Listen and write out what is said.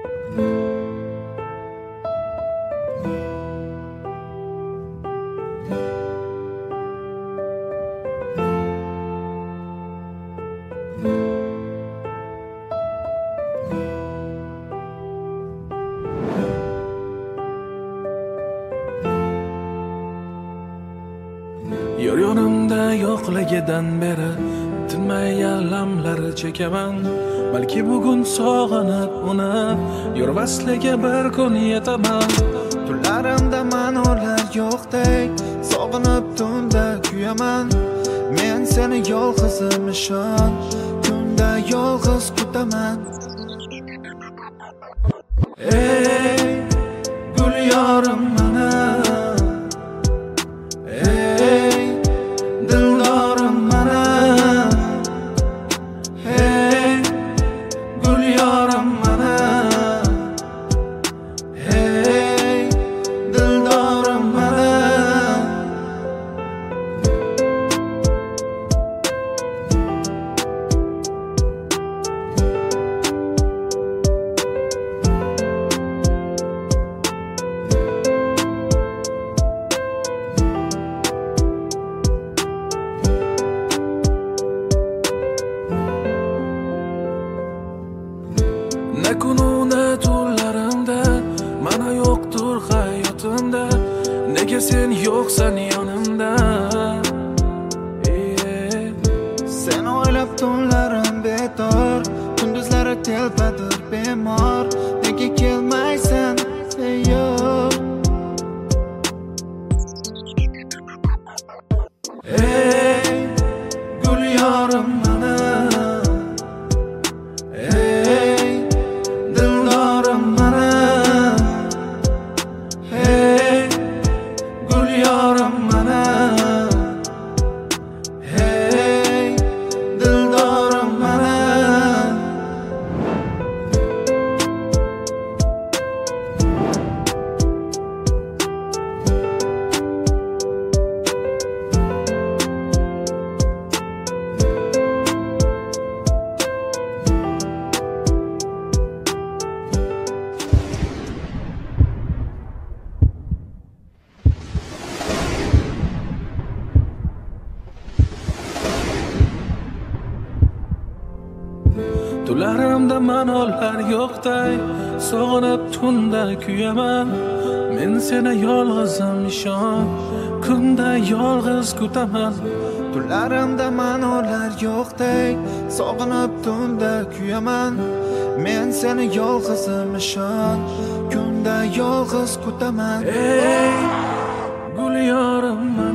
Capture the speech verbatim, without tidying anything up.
Yor yonimda yo'qligidan beri tinmay yalamlari chekaman. Balki bugun sog'inib uni yurvasligi bir kun yetaman. Tunlarimda ma'nolar yo'qdek sog'inib tunda kuyaman. Men seni yolg'izim ishon, tunda yolg'iz kutaman. Ey gul yorim mana, ne kunu ne tunlarimda mana yo'qdir hayotimda. Nega sen yo'qsan yonimda? Sen o'ylab tunlarim betor, kunduzlari telpadir bemor. Nega kelmaysan ey yor? Ey gul yorim mana, Tunlarimda ma'nolar yo'qday sog'inib tunda kuyaman. Men seni yolg'izim ishon, kunda yolg'iz kutaman. Tunlarimda ma'nolar yo'qdek sog'inib tunda kuyaman. Men seni yolg'izim ishon, kunda yolg'iz kutaman. Ey gul yorim